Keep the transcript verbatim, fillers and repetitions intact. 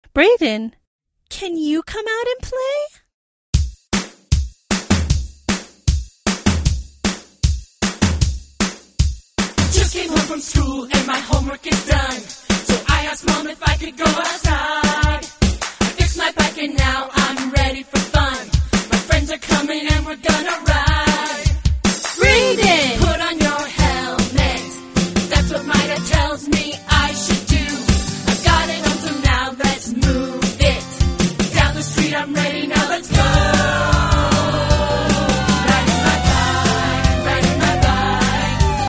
Brayden, can you come out and play? Just came home from school and my homework is done. So I asked Mom if I could go outside. I fixed my bike and now I'm ready for fun. My friends are coming and we're gonna ride.